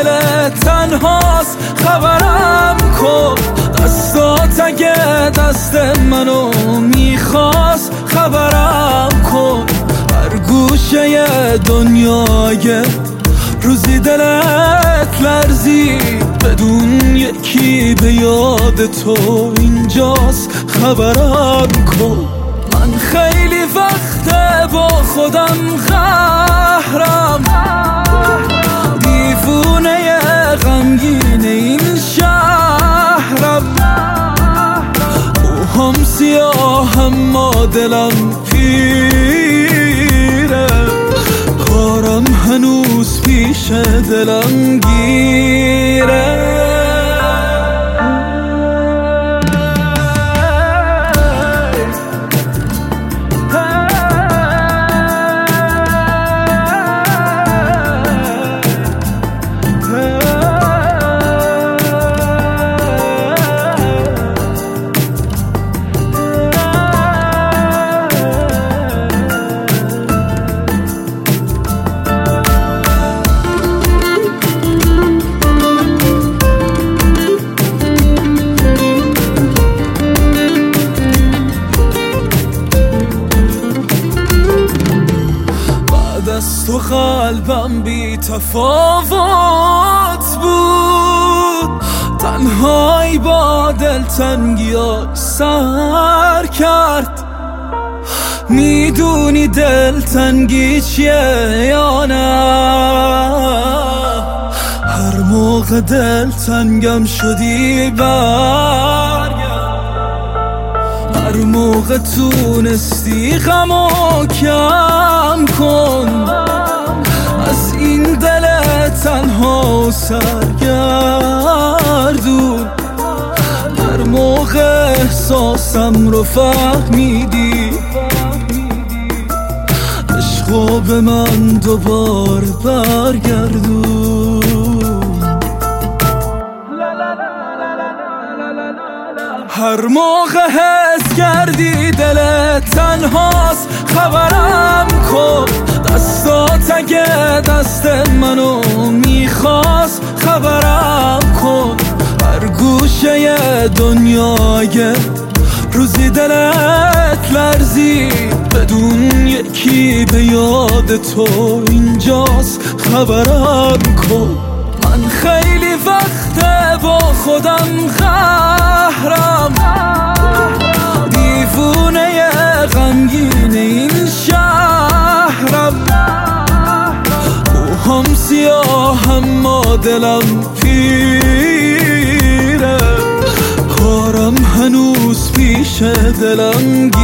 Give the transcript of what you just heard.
دلت تنهاست خبرم کن. دستات اگه دست منو میخواست خبرم کن. هر گوشه دنیای روزی دلت لرزید بدون یکی به یاد تو اینجاست خبرم کن. من خیلی وقته با خودم قهرم، دیوونه غمگین این شهرم. موهام سیاه اما دلم پیره، کارم هنوز پیش دلم گیره. از تو قلبم بی تفاوت بود، تنهایی با دلتنگی‌ها سر کرد. میدونی دلتنگی چیه یا نه؟ هر موقع دلتنگم شدی برگرد، هر موقع تونستی غمو کم کن. از این دل تنها و سرگردون، هر موقع احساسم رو فهمیدی، عشقو به من دوباره برگردون. هر موقع حس کردی دلت تنهاست خبرم کن. دستات اگه دست منو میخواست خبرم کن. هر گوشه دنیای روزی دلت لرزید بدون یکی به یاد تو اینجاست خبرم کن. من خیلی وقته با خودم قهرم، دیوونه غمگین این شهرم. موهام سیاه اما دلم پیره، کارم هنوز پیش دلم